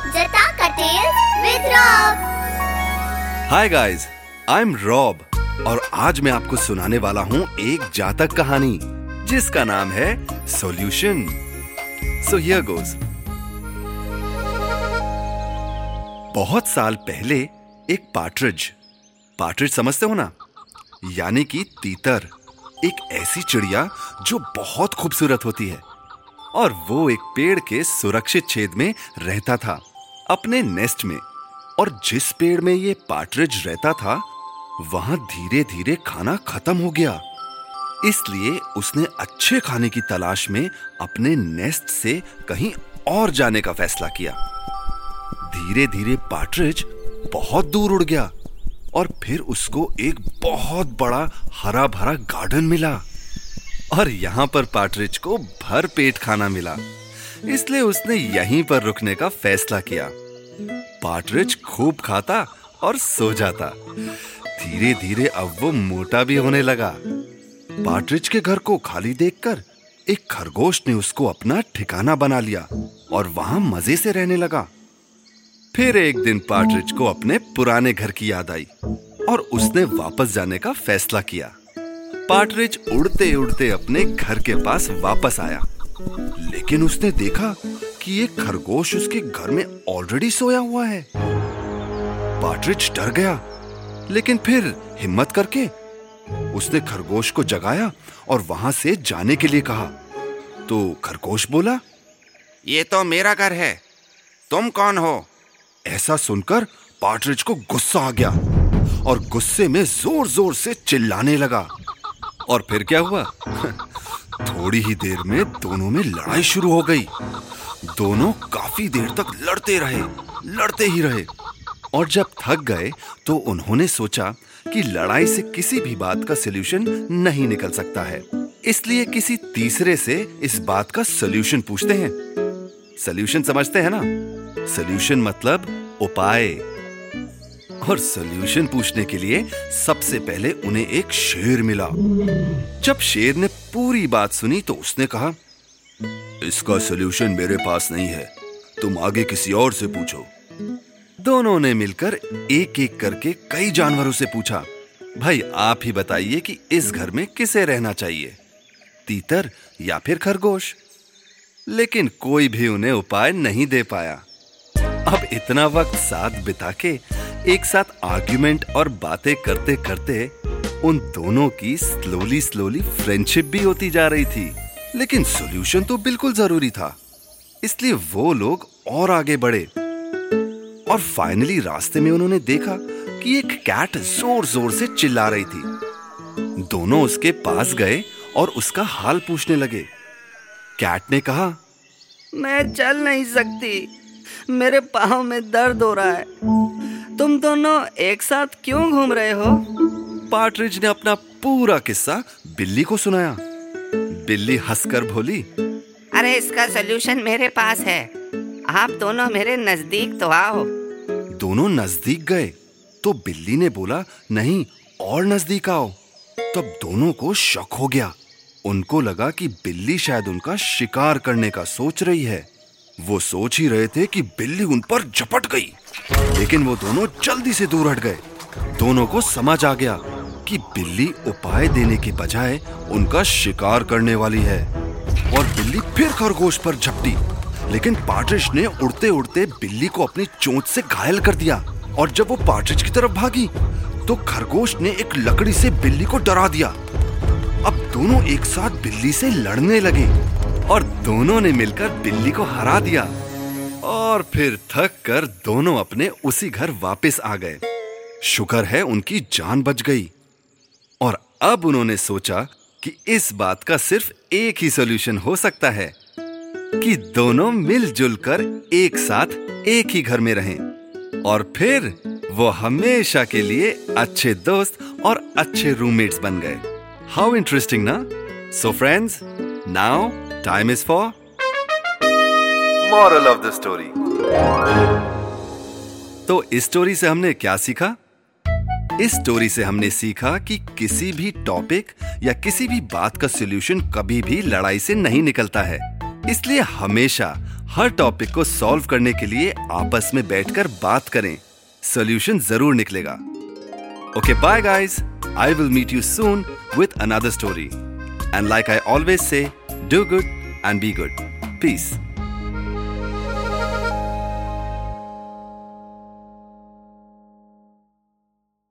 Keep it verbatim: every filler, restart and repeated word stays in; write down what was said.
Jataka Tales with Rob. Hi guys, I am Rob और आज मैं आपको सुनाने वाला हूँ एक जातक कहानी जिसका नाम है सॉल्यूशन। सो हियर गोस। बहुत साल पहले एक पार्ट्रिज, पार्ट्रिज समझते हो ना, यानी कि तीतर, एक ऐसी चिड़िया जो बहुत खूबसूरत होती है, और वो एक पेड़ के सुरक्षित छेद में रहता था अपने नेस्ट में। और जिस पेड़ में ये पार्ट्रिज रहता था वहां धीरे धीरे खाना खत्म हो गया, इसलिए उसने अच्छे खाने की तलाश में अपने नेस्ट से कहीं और जाने का फैसला किया। धीरे धीरे पार्ट्रिज बहुत दूर उड़ गया और फिर उसको एक बहुत बड़ा हरा भरा गार्डन मिला और यहाँ पर पार्ट्रिज को भर पेट खाना मिला, इसलिए उसने यहीं पर रुकने का फैसला किया। पार्ट्रिज खूब खाता और सो जाता। धीरे धीरे अब वो मोटा भी होने लगा। पार्ट्रिज के घर को खाली देखकर एक खरगोश ने उसको अपना ठिकाना बना लिया और वहां मजे से रहने लगा। फिर एक दिन पार्ट्रिज को अपने पुराने घर की याद आई और उसने वापस जाने का फैसला किया। पार्ट्रिज उड़ते उड़ते अपने घर के पास वापस आया, लेकिन उसने देखा कि एक खरगोश उसके घर में ऑलरेडी सोया हुआ है। पार्ट्रिज डर गया, लेकिन फिर हिम्मत करके उसने खरगोश को जगाया और वहां से जाने के लिए कहा। तो खरगोश बोला, ये तो मेरा घर है, तुम कौन हो? ऐसा सुनकर पार्ट्रिज को गुस्सा आ गया और गुस्से में जोर जोर से चिल्लाने लगा। और फिर क्या हुआ? थोड़ी ही देर में दोनों में लड़ाई शुरू हो गई। दोनों काफी देर तक लड़ते रहे, लड़ते ही रहे, और जब थक गए तो उन्होंने सोचा कि लड़ाई से किसी भी बात का सॉल्यूशन नहीं निकल सकता है, इसलिए किसी तीसरे से इस बात का सॉल्यूशन पूछते हैं। सॉल्यूशन समझते हैं ना? सॉल्यूशन मतलब उपाय। और सॉल्यूशन पूछने के लिए सबसे पहले उन्हें एक शेर मिला। जब शेर ने पूरी बात सुनी तो उसने कहा, इसका सॉल्यूशन मेरे पास नहीं है, तुम आगे किसी और से पूछो। दोनों ने मिलकर एक एक करके कई जानवरों से पूछा, भाई आप ही बताइए कि इस घर में किसे रहना चाहिए, तीतर या फिर खरगोश? लेकिन कोई भी उन्हें उपाय नहीं दे पाया। अब इतना वक्त साथ बिता के एक साथ आर्ग्यूमेंट और बातें करते करते उन दोनों की स्लोली स्लोली फ्रेंडशिप भी होती जा रही थी। लेकिन सॉल्यूशन तो बिल्कुल जरूरी था, इसलिए वो लोग और आगे बढ़े और फाइनली रास्ते में उन्होंने देखा कि एक कैट जोर जोर से चिल्ला रही थी। दोनों उसके पास गए और उसका हाल पूछने लगे। कैट ने कहा, मैं चल नहीं सकती, मेरे पाँव में दर्द हो रहा है, तुम दोनों एक साथ क्यों घूम रहे हो? पार्ट्रिज ने अपना पूरा किस्सा बिल्ली को सुनाया। बिल्ली हंसकर बोली, अरे इसका सलूशन मेरे पास है, आप दोनों मेरे नजदीक तो आओ। दोनों नजदीक गए तो बिल्ली ने बोला, नहीं और नजदीक आओ। तब दोनों को शक हो गया। उनको लगा कि बिल्ली शायद उनका शिकार करने का सोच रही है। वो सोच ही रहे थे कि बिल्ली उन पर झपट गई, लेकिन वो दोनों जल्दी से दूर हट गए। दोनों को समझ आ गया कि बिल्ली उपाय देने की बजाय उनका शिकार करने वाली है, और बिल्ली फिर खरगोश पर झपटी। लेकिन पार्ट्रिज ने उड़ते उड़ते बिल्ली को अपनी चोंच से घायल कर दिया, और जब वो पार्ट्रिज की तरफ भागी तो खरगोश ने एक लकड़ी से बिल्ली को डरा दिया। अब दोनों एक साथ बिल्ली से लड़ने लगे और दोनों ने मिलकर बिल्ली को हरा दिया, और फिर थक कर दोनों अपने उसी घर वापस आ गए। शुक्र है उनकी जान बच गई। और अब उन्होंने सोचा कि इस बात का सिर्फ एक ही सॉल्यूशन हो सकता है कि दोनों मिलजुल कर एक साथ एक ही घर में रहें, और फिर वो हमेशा के लिए अच्छे दोस्त और अच्छे रूममेट्स बन गए। हाउ इंटरेस्टिंग ना? So friends, now time is for moral of the story. तो इस स्टोरी से हमने क्या सीखा? इस स्टोरी से हमने सीखा कि किसी भी टॉपिक या किसी भी बात का सॉल्यूशन कभी भी लड़ाई से नहीं निकलता है, इसलिए हमेशा हर टॉपिक को सॉल्व करने के लिए आपस में बैठकर बात करें, सॉल्यूशन जरूर निकलेगा। Okay bye guys, I will meet you soon with another story, and like I always say, do good and be good. Piece.